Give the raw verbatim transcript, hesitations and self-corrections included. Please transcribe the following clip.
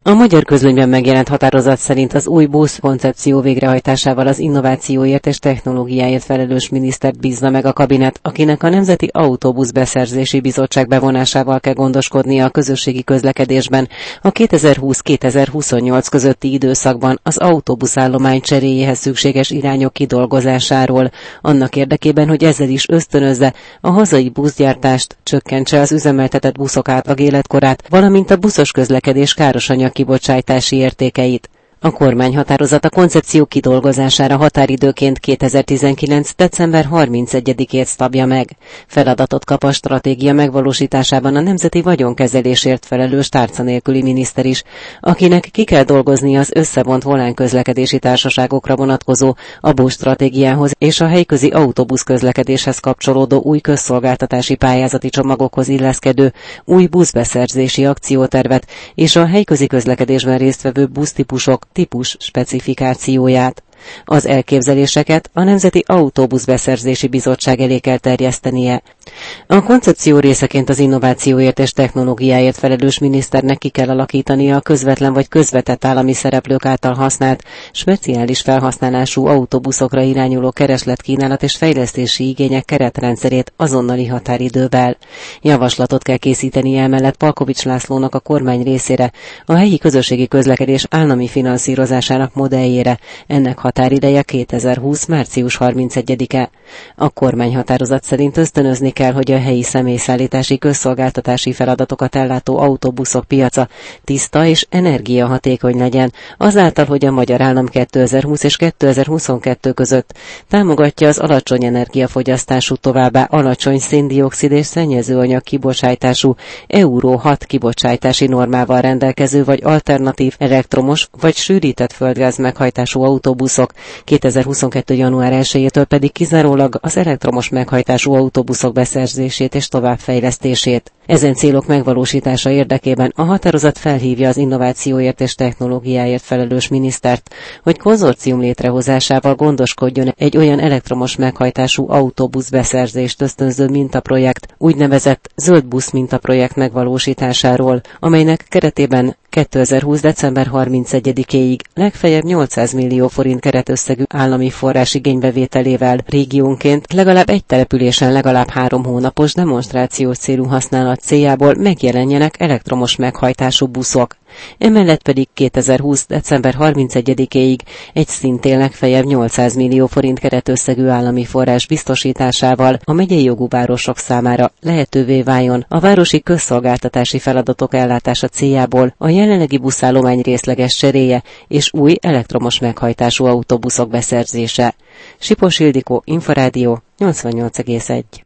A Magyar Közlönyben megjelent határozat szerint az új busz koncepció végrehajtásával az innovációért és technológiáért felelős minisztert bízza meg a kabinet, akinek a Nemzeti Autóbusz Beszerzési Bizottság bevonásával kell gondoskodnia a közösségi közlekedésben a kétezer-húsz kétezer-huszonnyolc közötti időszakban az autóbuszállomány cseréjéhez szükséges irányok kidolgozásáról, annak érdekében, hogy ezzel is ösztönözze a hazai buszgyártást, csökkentse az üzemeltetett buszok átlag életkorát, valamint a buszos közlekedés károsanyag kibocsátási értékeit. A kormányhatározat a koncepció kidolgozására határidőként kétezer-tizenkilenc december harmincegyedikét szabja meg. Feladatot kap a stratégia megvalósításában a nemzeti vagyonkezelésért felelős tárca nélküli miniszter is, akinek ki kell dolgozni az összevont volánközlekedési társaságokra vonatkozó a buszstratégiához és a helyközi autóbusz közlekedéshez kapcsolódó új közszolgáltatási pályázati csomagokhoz illeszkedő új buszbeszerzési akciótervet és a helyközi közlekedésben résztvevő busztípusok típus specifikációját. Az elképzeléseket a Nemzeti Autóbuszbeszerzési Bizottság elé kell terjesztenie. A koncepció részeként az innovációért és technológiáért felelős miniszternek ki kell alakítania a közvetlen vagy közvetett állami szereplők által használt, speciális felhasználású autóbuszokra irányuló keresletkínálat és fejlesztési igények keretrendszerét azonnali határidővel. Javaslatot kell készítenie emellett Palkovics Lászlónak a kormány részére a helyi közösségi közlekedés állami finanszírozásának modelljére, ennek határideje kétezer-húsz március harmincegyedike. A kormányhatározat szerint ösztönözni kell, hogy a helyi személyszállítási közszolgáltatási feladatokat ellátó autóbuszok piaca tiszta és energiahatékony legyen, azáltal, hogy a magyar állam kétezer-húsz és kétezer-huszonkettő között támogatja az alacsony energiafogyasztású, továbbá alacsony szén-dioxid és szennyezőanyag kibocsátású Euró hat kibocsátási normával rendelkező vagy alternatív elektromos vagy sűrített földgáz meghajtású autóbuszok, kétezer-huszonkettő január elsejétől pedig kizárólag az elektromos meghajtású autóbuszok beszerzését és továbbfejlesztését. Ezen célok megvalósítása érdekében a határozat felhívja az innovációért és technológiáért felelős minisztert, hogy konzorcium létrehozásával gondoskodjon egy olyan elektromos meghajtású autóbusz beszerzést ösztönző mintaprojekt, úgynevezett zöld busz mintaprojekt megvalósításáról, amelynek keretében kétezer-húsz december harmincegyedikéig legfeljebb nyolcszáz millió forint keretösszegű állami forrás igénybevételével régiónként legalább egy településen legalább három hónapos demonstrációs célú használat céljából megjelenjenek elektromos meghajtású buszok. Emellett pedig kétezer-húsz december harmincegyedikéig egy szintén legfeljebb nyolcszáz millió forint keretösszegű állami forrás biztosításával a megyei jogú városok számára lehetővé váljon a városi közszolgáltatási feladatok ellátása céljából a jelenlegi buszállomány részleges cseréje és új elektromos meghajtású autóbuszok beszerzése. Sipos Ildikó, Inforádió, nyolcvannyolc egész egy.